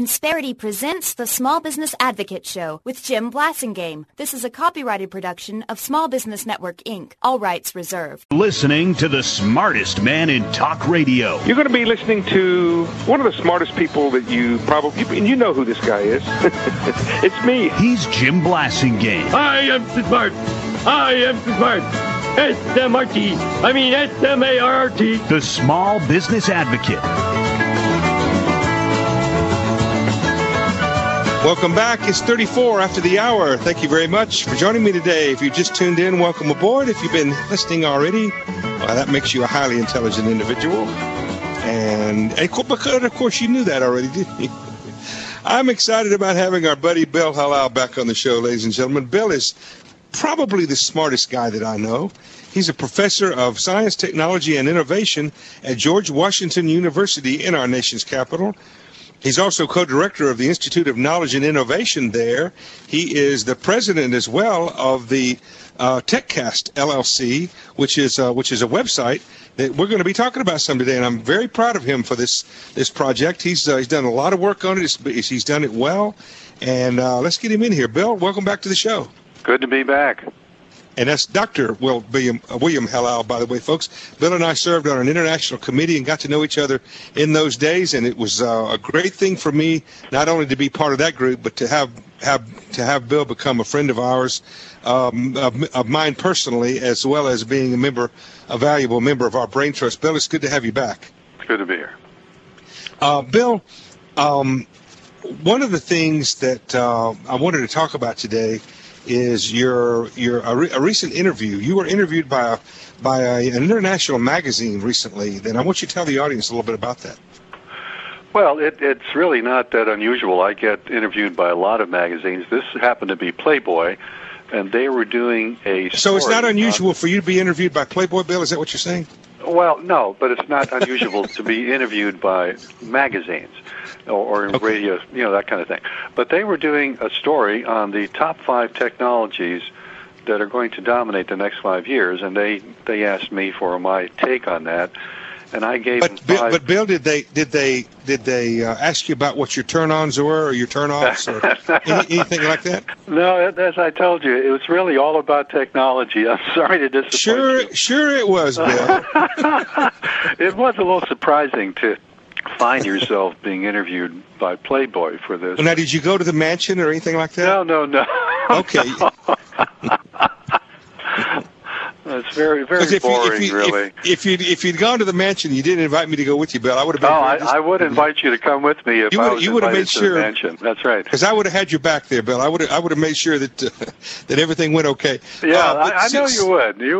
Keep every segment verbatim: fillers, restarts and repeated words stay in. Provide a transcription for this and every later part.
Insperity presents the Small Business Advocate Show with Jim Blasingame. This is a copyrighted production of Small Business Network, Incorporated. All rights reserved. Listening to the smartest man in talk radio. You're going to be listening to one of the smartest people that you probably, and you know who this guy is. It's me. He's Jim Blasingame. I am smart. I am smart. S M R T. I mean S M A R R T. The Small Business Advocate. Welcome back. It's thirty-four after the hour. Thank you very much for joining me today. If you just tuned in, welcome aboard. If you've been listening already, well, that makes you a highly intelligent individual. And, and of course, you knew that already, didn't you? I'm excited about having our buddy Bill Halal back on the show, ladies and gentlemen. Bill is probably the smartest guy that I know. He's a professor of science, technology, and innovation at George Washington University in our nation's capital. He's also co-director of the Institute of Knowledge and Innovation there. He is the president as well of the uh, TechCast L L C, which is uh, which is a website that we're going to be talking about some today. And I'm very proud of him for this this project. He's uh, he's done a lot of work on it. It's, he's done it well. And uh, let's get him in here. Bill, welcome back to the show. Good to be back. And that's Doctor Will, William, uh, William Halal, by the way, folks. Bill and I served on an international committee and got to know each other in those days, and it was uh, a great thing for me not only to be part of that group, but to have have to have Bill become a friend of ours, um, of, of mine personally, as well as being a member, a valuable member of our Brain Trust. Bill, it's good to have you back. It's good to be here. Uh, Bill, um, one of the things that uh, I wanted to talk about today is your your a, re, a recent interview. You were interviewed by a by a, an international magazine recently. Then I want you to tell the audience a little bit about that. Well, it, it's really not that unusual. I get interviewed by a lot of magazines. This happened to be Playboy, and they were doing a story. So it's not unusual on, for you to be interviewed by Playboy, Bill? Is that what you're saying? Well, no, but it's not unusual to be interviewed by magazines or, or in okay. radio, you know, that kind of thing. But they were doing a story on the top five technologies that are going to dominate the next five years, and they, they asked me for my take on that, and I gave but, them five. Bill, but Bill, did they did they did they uh, ask you about what your turn-ons were or your turn-offs or any, anything like that? No, as I told you, it was really all about technology. I'm sorry to disappoint sure, you. Sure it was, Bill. It was a little surprising to find yourself being interviewed by Playboy for this. Well, now, did you go to the mansion or anything like that? No, no, no. Okay. It's very, very if boring, you, if you, really. If, if you'd if you'd gone to the mansion, you didn't invite me to go with you, Bill. I would have been. Oh, I, I would invite you to come with me if you I would, was you would have invited made to sure, the mansion. That's right. Because I would have had your back there, Bill. I would have, I would have made sure that uh, that everything went okay. Yeah, uh, I, I know you would. You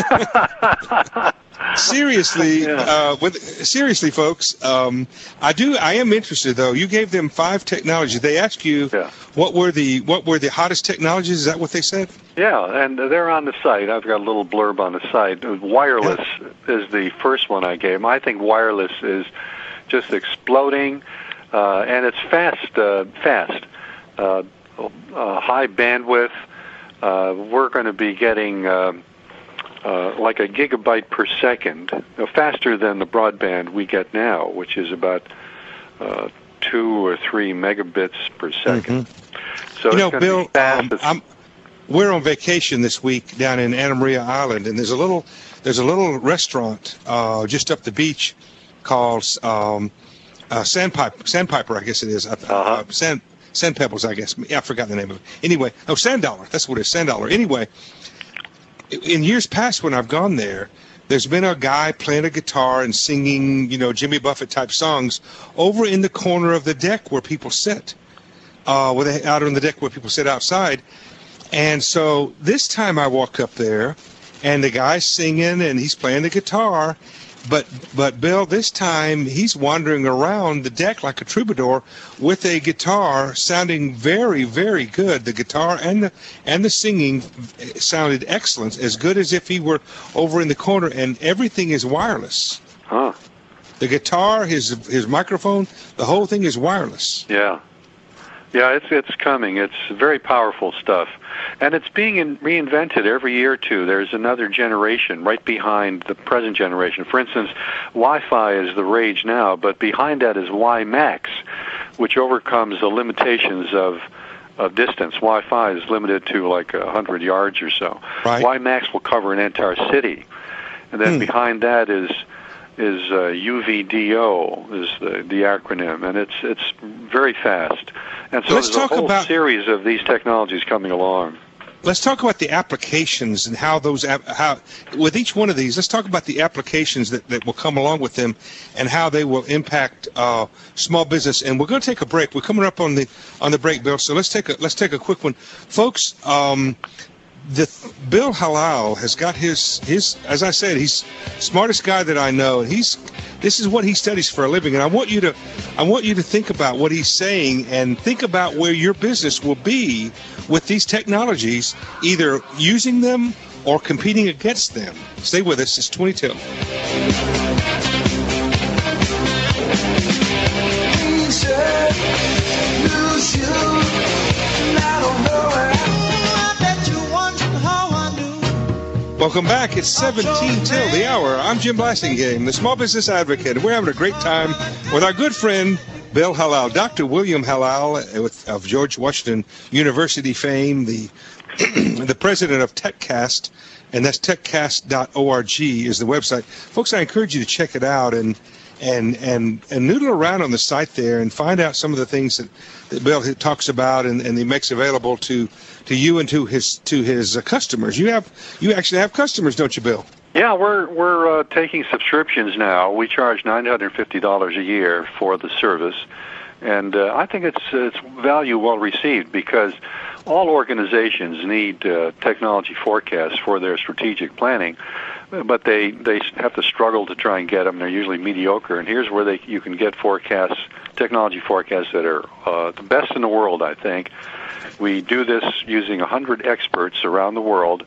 would. Seriously, yeah. uh, with seriously, folks, um, I do. I am interested, though. You gave them five technologies. They asked you yeah. what were the what were the hottest technologies. Is that what they said? Yeah, and they're on the site. I've got a little blurb on the site. Wireless yeah. is the first one I gave them. I think wireless is just exploding, uh, and it's fast. Uh, fast, uh, uh, high bandwidth. Uh, we're going to be getting. Uh, Uh, like a gigabyte per second, uh, faster than the broadband we get now, which is about uh, two or three megabits per second. Mm-hmm. So you know, it's Bill, fast. um, I'm, we're on vacation this week down in Anna Maria Island, and there's a little there's a little restaurant uh, just up the beach called um, uh, Sandpiper, Sandpiper, I guess it is. Uh-huh. Uh, Sand Sand Pebbles, I guess. Yeah, I forgot the name of it. Anyway, oh, Sand Dollar. That's what it is, Sand Dollar. Anyway. In years past, when I've gone there, there's been a guy playing a guitar and singing, you know, Jimmy Buffett type songs over in the corner of the deck where people sit, uh, where they, out on the deck where people sit outside. And so this time I walk up there, and the guy's singing and he's playing the guitar. But, but Bill, this time he's wandering around the deck like a troubadour with a guitar sounding very, very good. The guitar and the and the singing sounded excellent, as good as if he were over in the corner, and everything is wireless. Huh. The guitar, his his microphone, the whole thing is wireless. Yeah. Yeah, it's it's coming. It's very powerful stuff. And it's being in, reinvented every year or two. There's another generation right behind the present generation. For instance, Wi-Fi is the rage now, but behind that is WiMAX, which overcomes the limitations of of distance. Wi-Fi is limited to like a hundred yards or so. Right. WiMAX will cover an entire city, and then hmm. behind that is is uh, U V D O is the, the acronym, and it's it's very fast. And so Let's there's a talk whole about, series of these technologies coming along. Let's talk about the applications and how those how with each one of these. Let's talk about the applications that, that will come along with them and how they will impact uh, small business. And we're going to take a break. We're coming up on the on the break, Bill. So let's take a let's take a quick one, folks. Um, The Bill Hallal has got his his as I said, he's the smartest guy that I know, and he's this is what he studies for a living. And I want you to I want you to think about what he's saying and think about where your business will be with these technologies, either using them or competing against them. Stay with us. It's twenty till. Welcome back. It's seventeen till the hour. I'm Jim Blasingame, the Small Business Advocate. We're having a great time with our good friend, Bill Hallal, Doctor William Hallal of George Washington University fame, the the president of TechCast, and that's techcast dot org is the website. Folks, I encourage you to check it out and and and and noodle around on the site there and find out some of the things that, that Bill talks about and, and he makes available to to you and to his to his uh, customers. You have you actually have customers, don't you, Bill? Yeah, we're we're uh, taking subscriptions now. We charge nine hundred fifty dollars a year for the service, and uh, I think it's it's value well received because all organizations need uh, technology forecasts for their strategic planning, but they they have to struggle to try and get them. They're usually mediocre, and here's where they you can get forecasts, technology forecasts that are uh, the best in the world, I think. We do this using one hundred experts around the world.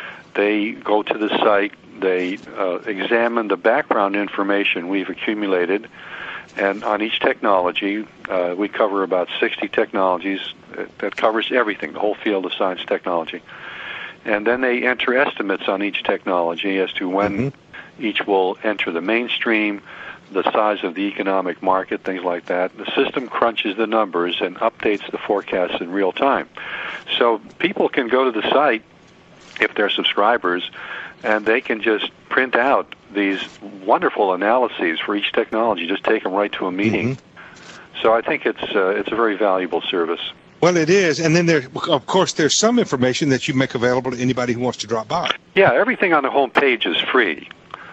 They go to the site, they uh, examine the background information we've accumulated, and on each technology, uh, we cover about sixty technologies. That covers everything, the whole field of science technology. And then they enter estimates on each technology as to when mm-hmm. each will enter the mainstream, the size of the economic market, things like that. The system crunches the numbers and updates the forecasts in real time. So people can go to the site, if they're subscribers, and they can just print out these wonderful analyses for each technology, just take them right to a meeting. Mm-hmm. So I think it's uh, it's a very valuable service. Well, it is, and then there, of course, there's some information that you make available to anybody who wants to drop by. Yeah, everything on the home page is free.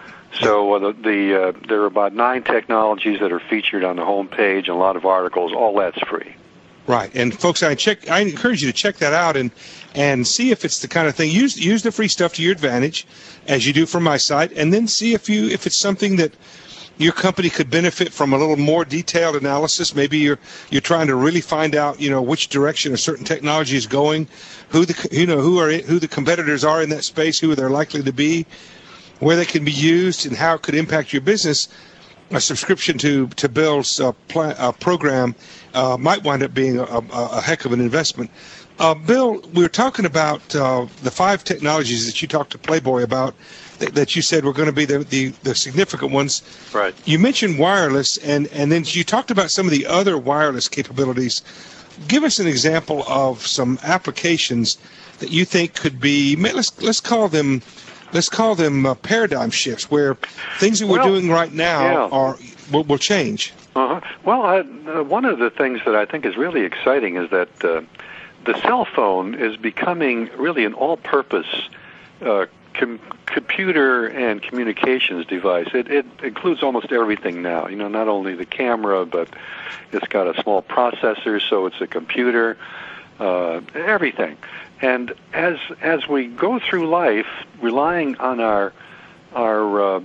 So uh, the, the uh, there are about nine technologies that are featured on the home page, and a lot of articles. All that's free. Right, and folks, I check. I encourage you to check that out and and see if it's the kind of thing. Use use the free stuff to your advantage, as you do from my site, and then see if you if it's something that your company could benefit from a little more detailed analysis. Maybe you're you're trying to really find out, you know, which direction a certain technology is going, who the you know who are who the competitors are in that space, who they're likely to be, where they can be used, and how it could impact your business. A subscription to to Bill's uh, pla- uh, program uh, might wind up being a, a, a heck of an investment. Uh, Bill, we were talking about uh, the five technologies that you talked to Playboy about, th- that you said were going to be the, the, the significant ones. Right. You mentioned wireless, and, and then you talked about some of the other wireless capabilities. Give us an example of some applications that you think could be. Let's let's call them. Let's call them uh, paradigm shifts, where things that we're well, doing right now yeah. are will, will change. Uh-huh. Well, I, uh, one of the things that I think is really exciting is that uh, the cell phone is becoming really an all-purpose uh, com- computer and communications device. It, it includes almost everything now. You know, not only the camera, but it's got a small processor, so it's a computer. Uh, everything. And as as we go through life, relying on our our uh,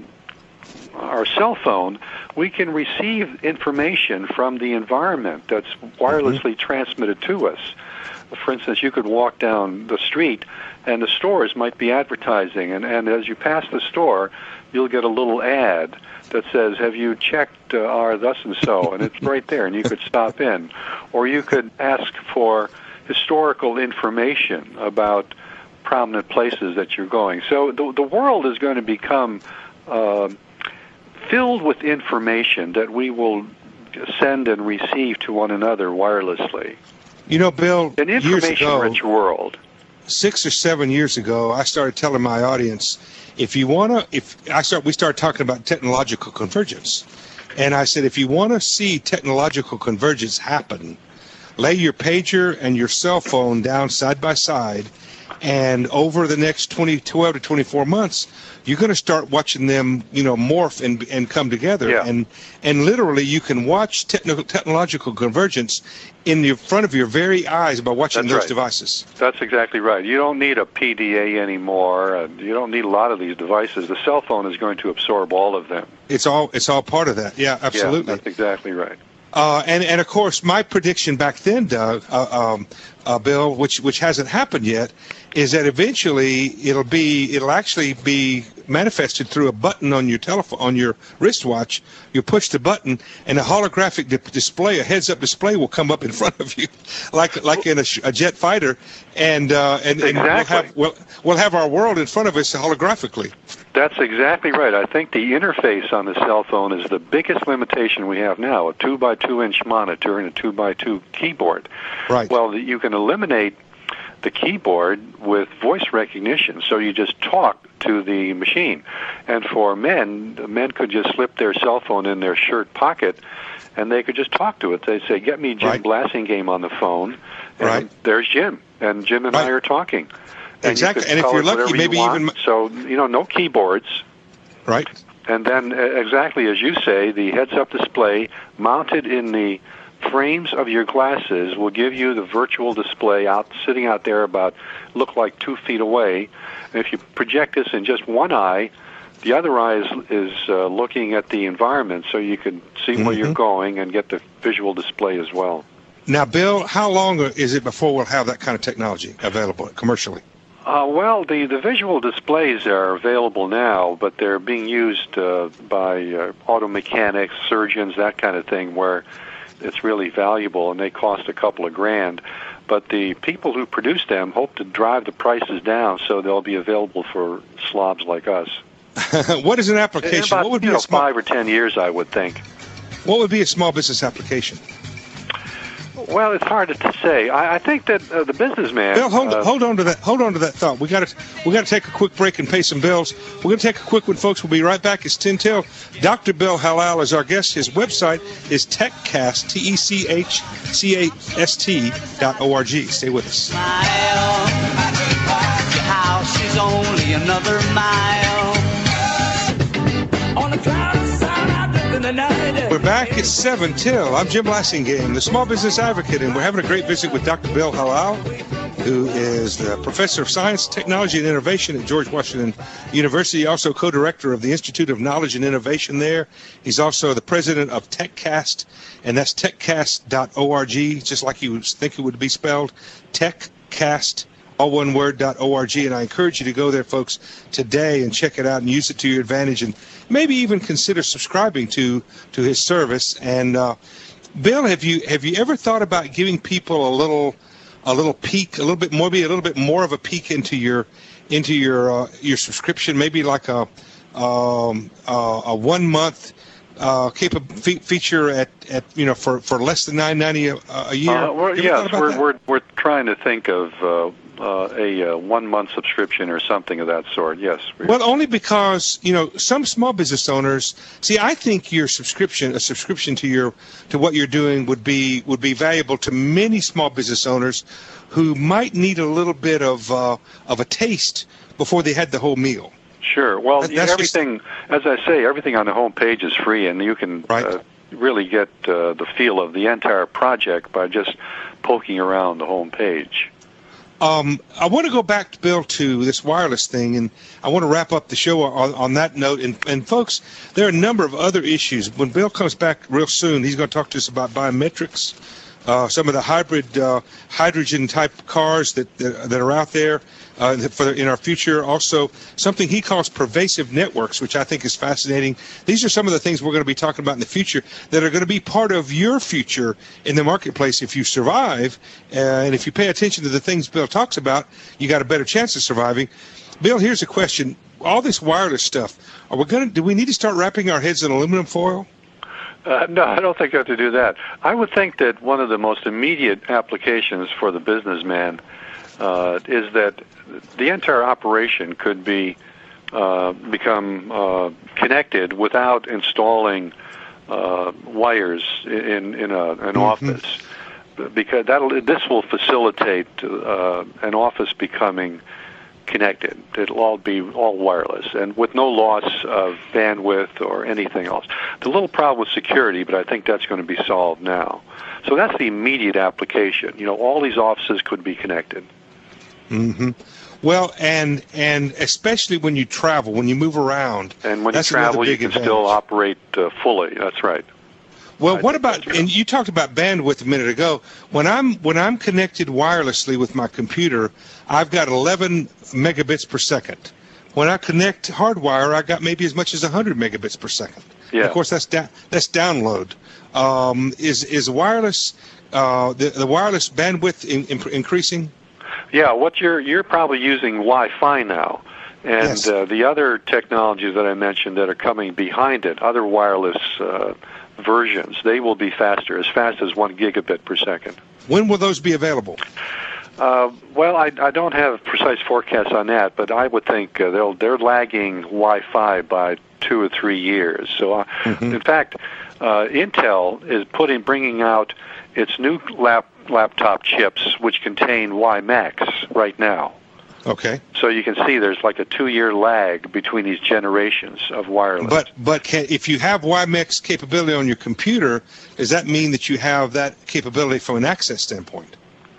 our cell phone, we can receive information from the environment that's wirelessly mm-hmm. transmitted to us. For instance, you could walk down the street, and the stores might be advertising, and, and as you pass the store, you'll get a little ad that says, "Have you checked uh, our thus and so?" And it's right there, and you could stop in, or you could ask for, historical information about prominent places that you're going. So the, the world is going to become uh, filled with information that we will send and receive to one another wirelessly. You know, Bill, an information-rich world. Six or seven years ago, I started telling my audience, if you want to, if I start, we started talking about technological convergence, and I said, if you want to see technological convergence happen, lay your pager and your cell phone down side by side, and over the next twenty, twelve to twenty-four months, you're going to start watching them, you know, morph and and come together. Yeah. And and literally, you can watch technical technological convergence in the front of your very eyes by watching That's those right. devices. That's exactly right. You don't need a P D A anymore. Uh, you don't need a lot of these devices. The cell phone is going to absorb all of them. It's all it's all part of that. Yeah, absolutely. Yeah, that's exactly right. Uh, and and of course, my prediction back then, Doug, uh, um, uh, Bill, which which hasn't happened yet, is that eventually it'll be it'll actually be manifested through a button on your telephone, on your wristwatch. You push the button, and a holographic di- display, a heads-up display, will come up in front of you, like like in a, sh- a jet fighter, and uh, and, and exactly. we'll have we'll, we'll have our world in front of us holographically. That's exactly right. I think the interface on the cell phone is the biggest limitation we have now, a two by two inch monitor and a two by two keyboard. Right. Well, you can eliminate the keyboard with voice recognition, so you just talk to the machine. And for men, men could just slip their cell phone in their shirt pocket, and they could just talk to it. They say, get me Jim Right. Blasingame on the phone, and Right. there's Jim, and Jim and Right. I are talking. And Exactly. You And if call you're it lucky, whatever maybe you want. even- So, you know, no keyboards. Right. And then, uh, exactly as you say, the heads-up display mounted in the frames of your glasses will give you the virtual display out sitting out there about, look like two feet away. And if you project this in just one eye, the other eye is, is uh, looking at the environment, so you can see Mm-hmm. where you're going and get the visual display as well. Now, Bill, how long is it before we'll have that kind of technology available commercially? Uh, well, the, the visual displays are available now, but they're being used uh, by uh, auto mechanics, surgeons, that kind of thing, where it's really valuable, and they cost a couple of grand. But the people who produce them hope to drive the prices down so they'll be available for slobs like us. What is an In application? about what would be you know, a small, five or ten years, I would think. What would be a small business application? Well, it's hard to say. I, I think that uh, the businessman. Bill, hold, uh, hold on to that. Hold on to that thought. We got to we got to take a quick break and pay some bills. We're going to take a quick one, folks. We'll be right back. It's ten till. Doctor Bill Halal is our guest. His website is TechCast, T E C H C A S T dot O R G. Stay with us. How she's only another mile on a cloud side out in the night. We're back at seven till. I'm Jim Blasingame, the Small Business Advocate, and we're having a great visit with Doctor Bill Halal, who is the Professor of Science, Technology, and Innovation at George Washington University, also co-director of the Institute of Knowledge and Innovation there. He's also the president of TechCast, and that's techcast dot org, just like you think it would be spelled, TechCast, all one word, .org, and I encourage you to go there, folks, today and check it out and use it to your advantage, and maybe even consider subscribing to to his service. And uh, Bill, have you have you ever thought about giving people a little a little peek, a little bit more, maybe a little bit more of a peek into your into your uh, your subscription, maybe like a um, uh, a one month uh, capa- fe- feature at, at you know for, for less than nine ninety a, a year? Uh, we're, You ever yes, thought about we're, that? we're we're trying to think of uh, uh, a uh, one month subscription or something of that sort. Yes. we- Well, only because, you know, some small business owners, see, I think your subscription, a subscription to your to what you're doing would be would be valuable to many small business owners who might need a little bit of uh, of a taste before they had the whole meal. Sure. Well, That- that's just- everything, as I say, everything on the home page is free, and you can Right. uh, really get uh, the feel of the entire project by just poking around the home page. Um, I want to go back, Bill, to this wireless thing, and I want to wrap up the show on, on that note. And, and, folks, there are a number of other issues. When Bill comes back real soon, he's going to talk to us about biometrics, uh, some of the hybrid uh, hydrogen-type cars that, that that are out there uh, for the, in our future. Also, something he calls pervasive networks, which I think is fascinating. These are some of the things we're going to be talking about in the future that are going to be part of your future in the marketplace if you survive. Uh, and if you pay attention to the things Bill talks about, you got a better chance of surviving. Bill, here's a question. All this wireless stuff, are we going to, do we need to start wrapping our heads in aluminum foil? Uh, no, I don't think you have to do that. I would think that one of the most immediate applications for the businessman uh, is that the entire operation could be uh, become uh, connected without installing uh, wires in in a, an mm-hmm. office, because that'll this will facilitate uh, an office becoming connected. It'll all be all wireless and with no loss of bandwidth or anything else. The little problem with security, but I think that's going to be solved now. So that's the immediate application. You know, all these offices could be connected. Mm-hmm. Well, and and especially when you travel, when you move around. And when you that's travel, you can advantage. still operate uh, fully. That's right. Well, I what about, and you talked about bandwidth a minute ago. When I'm when I'm connected wirelessly with my computer, I've got eleven megabits per second. When I connect hardwire, I got maybe as much as one hundred megabits per second. Yeah. And of course, that's da- that's download. Um, is is wireless uh, the the wireless bandwidth in, in, increasing? Yeah. What you're you're probably using Wi-Fi now. And Yes. uh, the other technologies that I mentioned that are coming behind it, other wireless uh, versions, they will be faster, as fast as one gigabit per second. When will those be available? Uh, well, I, I don't have precise forecasts on that, but I would think uh, they'll, they're lagging Wi-Fi by two or three years. So, uh, Mm-hmm. in fact, uh, Intel is putting bringing out its new lap, laptop chips, which contain WiMAX right now. Okay. So you can see there's like a two-year lag between these generations of wireless. But but can, if you have WiMAX capability on your computer, does that mean that you have that capability from an access standpoint,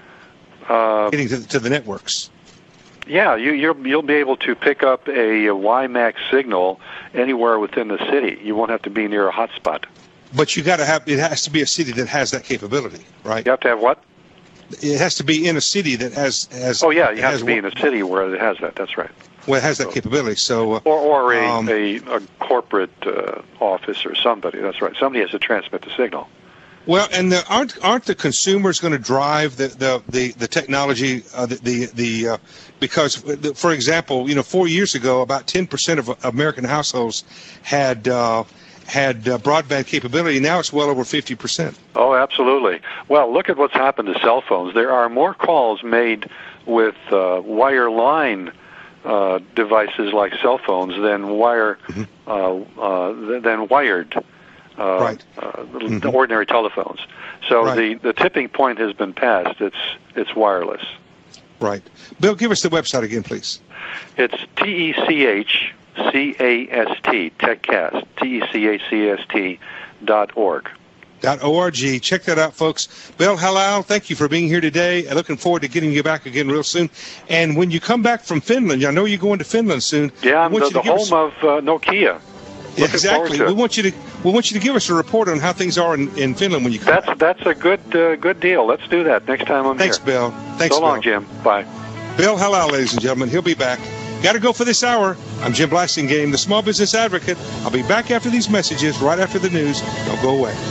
uh, getting to, to the networks? Yeah, you, you'll, you'll be able to pick up a, a WiMAX signal anywhere within the city. You won't have to be near a hotspot. But you got to have. It has to be a city that has that capability, right? You have to have what? It has to be in a city that has has. Oh yeah, you have has to be one- in a city where it has that. That's right. Well, it has that capability. So. Uh, Or or a um, a, a corporate uh, office or somebody. That's right. Somebody has to transmit the signal. Well, and the, aren't aren't the consumers going to drive the the the, the technology? Uh, the the, the uh, because, for example, you know, four years ago, about ten percent of American households had. Uh, had uh, broadband capability. Now it's well over fifty percent. Oh, absolutely. Well, look at what's happened to cell phones. There are more calls made with uh, wireline uh, devices like cell phones than wire mm-hmm. uh, uh, than wired uh, right. uh, mm-hmm. ordinary telephones. So right. the, the tipping point has been passed. It's it's wireless. Right. Bill, give us the website again, please. It's T E C H C A S T, TechCast, T E C H C A S T dot org. Dot org. Check that out, folks. Bill Halal, thank you for being here today. I'm looking forward to getting you back again real soon. And when you come back from Finland, I know you're going to Finland soon. Yeah, I'm the, the home us... of uh, Nokia. Yeah, exactly. We want you to we want you to give us a report on how things are in, in Finland when you come that's, back. That's a good uh, good deal. Let's do that next time I'm Thanks, here. Bill. Thanks, so Bill. long, Jim. Bye. Bill Halal, ladies and gentlemen. He'll be back. Got to go for this hour. I'm Jim Blasingame, the Small Business Advocate. I'll be back after these messages, right after the news. Don't go away.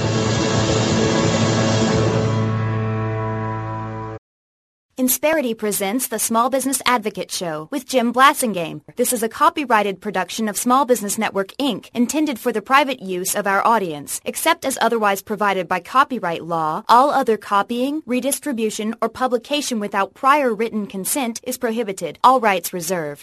Insperity presents the Small Business Advocate Show with Jim Blasingame. This is a copyrighted production of Small Business Network, Incorporated, intended for the private use of our audience. Except as otherwise provided by copyright law, all other copying, redistribution, or publication without prior written consent is prohibited. All rights reserved.